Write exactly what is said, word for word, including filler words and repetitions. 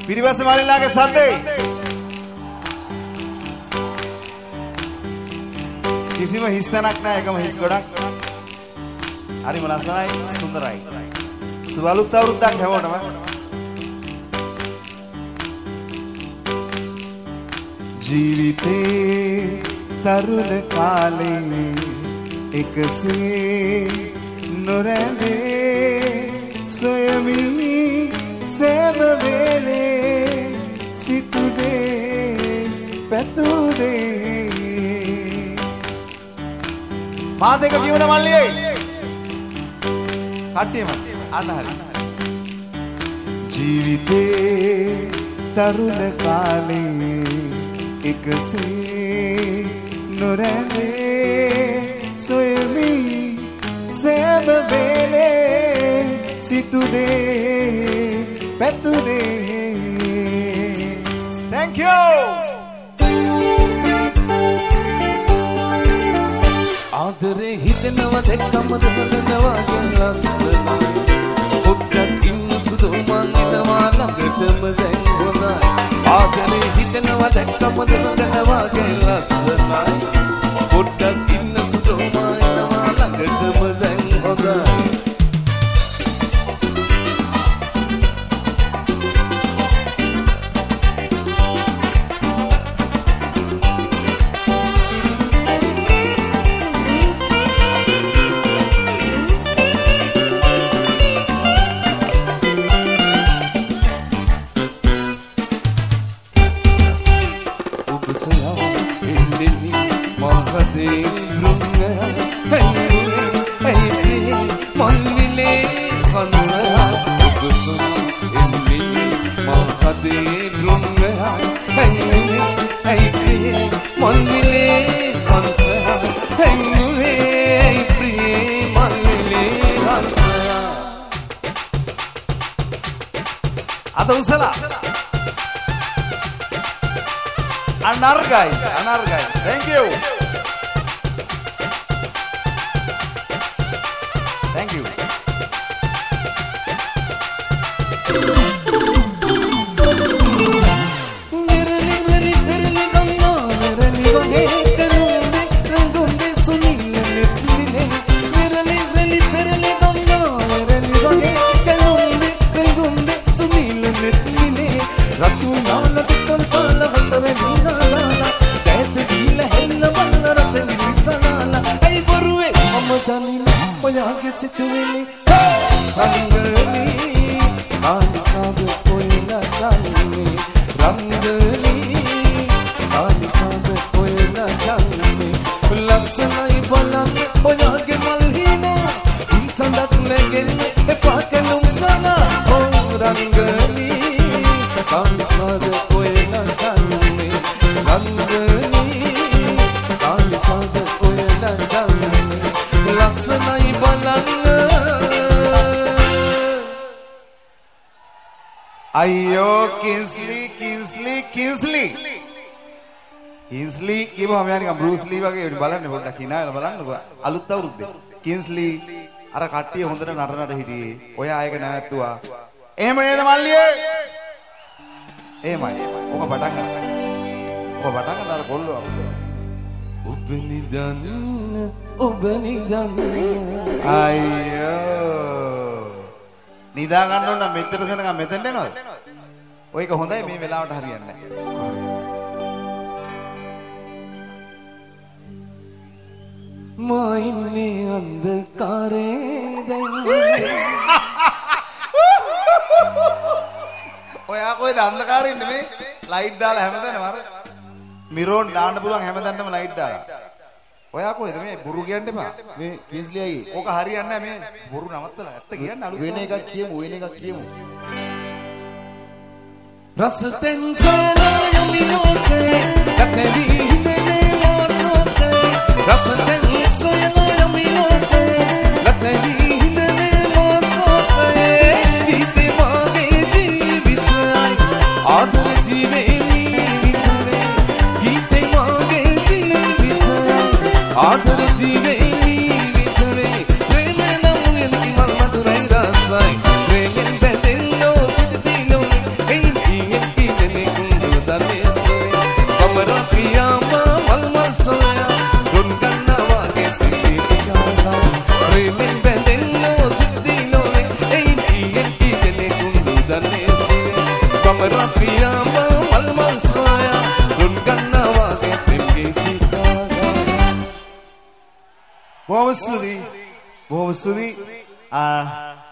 පිරිවැස මාලිලාගේ සද්දේ කිසිම හිස් තැනක් නැහැ එකම හිස් ගොඩක් හරිම ලස්සනයි සුන්දරයි සුවලුත් අවුරුද්දක් හැමෝටම ජීවිතේ තරුණ කාලේ එකසේ නොරැඳේ සොයමි සෑම වේලේ සිතුදේ පැතුදේ මාත් එක කියවන මල්ලියේ කට්ටියම අන්න හරි ජීවිතේ තරුණ කාලේ එකසේ නොරැඳේ සොයමි සෑම වේලේ සිතුදේ පැතුදේ Thank you ආදරේ හිතෙනවා දැක්කම දෙනවා ලස්සනයි පොඩ්ඩක් ඉන්න සුදු මං එනවා ළඟටම දැන් හොඳයි ආදරේ හිතෙනවා දැක්කම දෙනවා ලස්සනයි පොඩ්ඩක් ඉන්න සුදු මං එනවා ළඟටම දැන් හොඳයි Anargai, Anargai. Thank you. Thank you. Situini Rangani Anisaz koyla janni Rangani Anisaz koyla janni Lassanai balan oyage malhina Insandak legen epakelum sana Oh Rangani Anisaz koyla janni Rangani Anisaz koyla janni Lassanai balan අයියෝ කින්ස්ලි කින්ස්ලි කින්ස්ලි කින්ස්ලි කියවම යන්නේ බෲස් ලී වගේ බලන්න පොඩ්ඩක් hina වෙලා බලන්නකෝ අලුත් අවුරුද්දේ කින්ස්ලි අර කට්ටිය හොඳට නටනට හිටියේ ඔය ආයක නැවැත්තුවා එහෙම නේද මල්ලියේ එහෙමයි ඔක පටන් ගන්න ඔක පටන් ගන්න අර කොල්ලෝ අවසර ඔබ නිදන් ඔබ නිදන් අයියෝ නිදා ගන්න ඕන නම් මෙච්චර සෙනග මෙතෙන්ට එනවද? ඔයක හොඳයි මේ වෙලාවට හරියන්නේ නැහැ. මා ඉන්නේ අන්ධකාරේ දැන්. ඔයා කොහෙද අන්ධකාරේ ඉන්නේ මේ? ලයිට් දාලා හැමතැනම අර මිරෝන් දාන්න පුළුවන් හැමතැනම ලයිට් දාලා. ඔයා කොහෙද මේ බොරු කියන්න එපා. මේ කින්ස්ලි අයියේ. ඕක හරියන්නේ නැහැ මේ බොරු නවත්තලා ඇත්ත කියන්න අලුත් වෙන එකක් කියමු වෙන එකක් කියමු. රසතෙන් සොයන යමිනෝකේ කැපෙවි හිඳේ වාසෝකේ රසතෙන් සොයන යමිනෝකේ කැපෙවි හිඳේ වාසෝකේ හිතේ මාගේ ජීවිතයි ආදර ජීවේ නිවිතේ හිතේ මාගේ ජීවිතයි ආදර ජීවේ නිවිතේ ප්‍රේම නම් යන්ති මල් මధుරයි රසයි ප්‍රේමෙන් බැඳෙන්නෝ සිටිනෝ එයි බොහොම ස්තුතියි. බොහොම ස්තුතියි. ආ